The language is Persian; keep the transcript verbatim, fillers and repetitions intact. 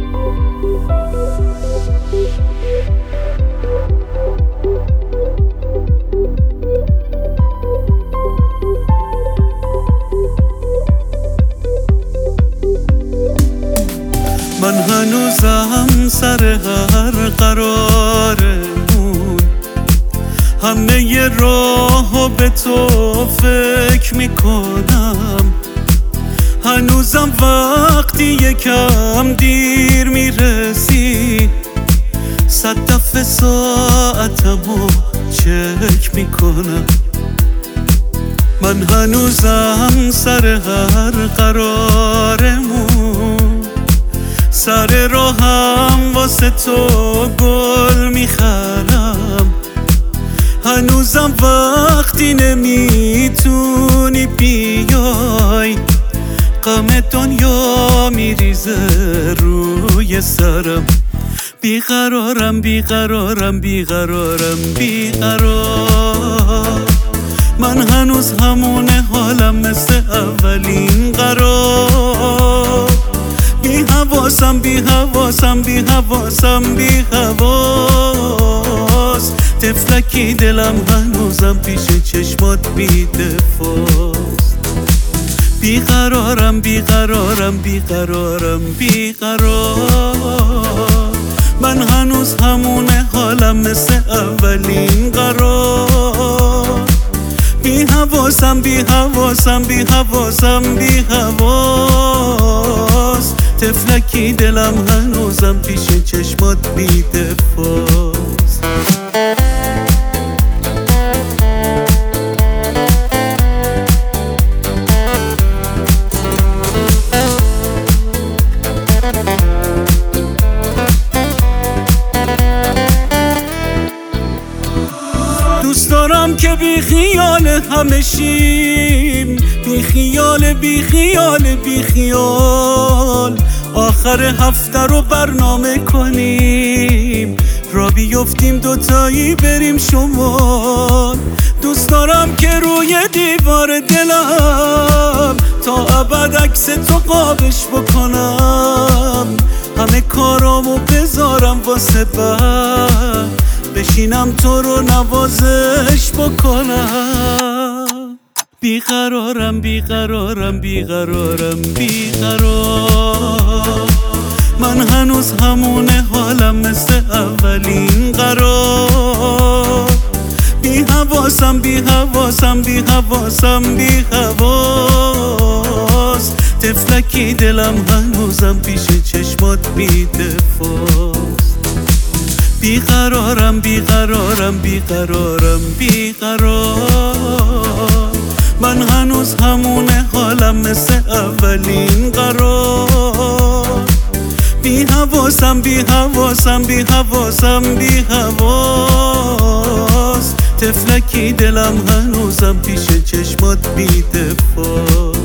من هنوزم سر هر قرارمون همه ی راهو به تو فکر میکنم. هنوزم وقتی یکم دیر میرسی صد دفعه ساعتمو چک میکنم. من هنوزم سر هر قرارمون سر راهم واسه تو گل میخرم. هنوزم وقتی نمیتونی بیای غم دنیا میریزه روی سرم. بیقرارم بیقرارم بیقرارم بیقرار. من هنوز همونه حالم مثل اولین قرار. بی حواسم بی حواسم بی حواسم بی حواس. تفلکی دلم هنوزم پیش چشمات بی دفاست. بیقرارم بیقرارم بیقرارم بیقرار. من هنوز همونه حالم مثل اولین قرار. بی حواسم بی حواسم بی حواسم بی حواس. تفلکی دلم هنوزم پیش چشمات بی دفاست. دوست دارم که بی خیال همه شیم، بی خیال بی خیال بی خیال. آخر هفته رو برنامه کنیم، را بیفتیم دوتایی بریم شمال. دوست دارم که روی دیوار دلم تا ابد عکس تو قابش بکنم. همه کارامو بذارم واسه بعد بشینم تو رو نوازش بکنم. بیقرارم بیقرارم بیقرارم بیقرار. من هنوز همونه حالم مثل اولین قرار. بی حواسم بی حواسم بی حواسم بی حواس. تفلکی دلم هنوزم پیش چشمات بی دفاست. بیقرارم بیقرارم بیقرارم بیقرار. من هنوز همونه حالم مثل اولین قرار. بی حواسم بی حواسم بی حواسم بی حواس. تفلکی دلم هنوزم پیش چشمات بی دفاست.